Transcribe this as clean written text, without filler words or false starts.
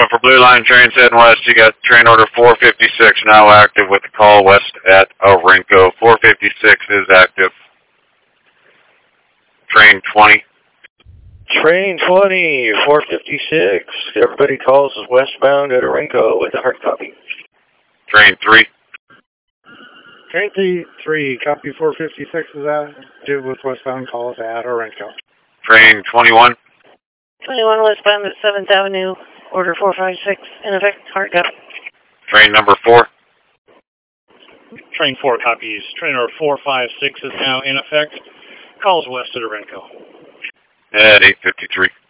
For Blue Line trains heading west, you got train order 456 now active with the call west at Orenco. 456 is active. Train 20. Train 20, 456. Everybody calls us westbound at Orenco with a hard copy. Train 3. Train 3, copy 456 is active with westbound calls at Orenco. Train 21. 21 westbound at 7th Avenue, order 456, in effect, hard copy. Train number 4. Train 4 copies. Train number 456 is now in effect. Calls west at Orenco. At 8:53.